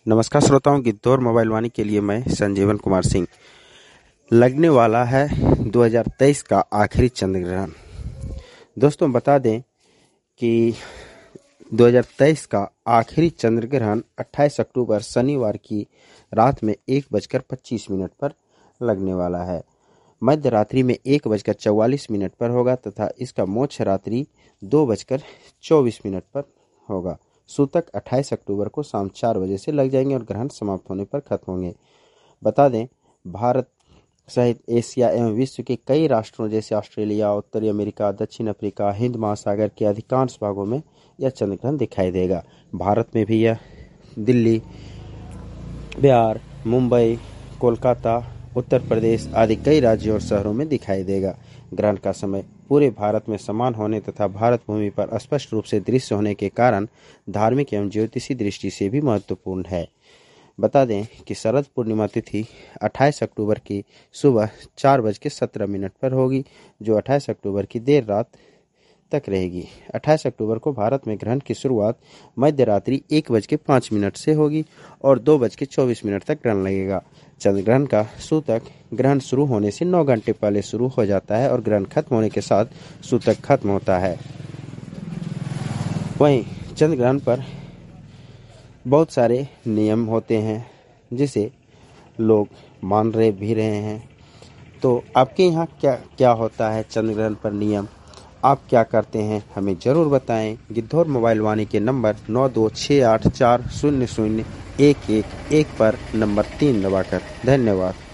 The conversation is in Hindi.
नमस्कार श्रोताओं, गिद्धौर मोबाइल वाणी के लिए मैं संजीवन कुमार सिंह। लगने वाला है 2023 का आखिरी चंद्र ग्रहण। दोस्तों बता दें कि 2023 का आखिरी चंद्र ग्रहण 28 अक्टूबर शनिवार की रात में 1:25 पर लगने वाला है। मध्य रात्रि में 1:44 पर होगा तथा इसका मोक्ष रात्रि 2:24 पर होगा। सूतक 28 अक्टूबर को शाम 4 बजे से लग जाएंगे और ग्रहण समाप्त होने पर खत्म होंगे। बता दें, भारत सहित एशिया एवं विश्व के कई राष्ट्रों जैसे ऑस्ट्रेलिया, उत्तरी अमेरिका, दक्षिण अफ्रीका, हिंद महासागर के अधिकांश भागों में यह चंद्र ग्रहण दिखाई देगा। भारत में भी यह दिल्ली, बिहार, मुंबई, कोलकाता, उत्तर प्रदेश आदि कई राज्यों और शहरों में दिखाई देगा। ग्रहण का समय पूरे भारत में समान होने तथा भारत भूमि पर स्पष्ट रूप से दृश्य होने के कारण धार्मिक एवं ज्योतिषी दृष्टि से भी महत्वपूर्ण है। बता दें कि शरद पूर्णिमा तिथि 28 अक्टूबर की सुबह 4:17 पर होगी, जो 28 अक्टूबर की देर रात तक रहेगी। 28 अक्टूबर को भारत में ग्रहण की शुरुआत मध्य रात्रि 1:05 से होगी और 2:24 तक ग्रहण लगेगा। चंद्र ग्रहण का सूतक ग्रहण शुरू होने से 9 घंटे पहले शुरू हो जाता है और ग्रहण खत्म होने के साथ सूतक खत्म होता है। वहीं चंद्र ग्रहण पर बहुत सारे नियम होते हैं जिसे लोग मान रहे भी रहे हैं। तो आपके यहाँ क्या क्या होता है चंद्र ग्रहण पर नियम? आप क्या करते हैं हमें ज़रूर बताएं। गिद्धौर मोबाइल वाणी के नंबर 9268400111 पर नंबर 3 दबाकर। धन्यवाद।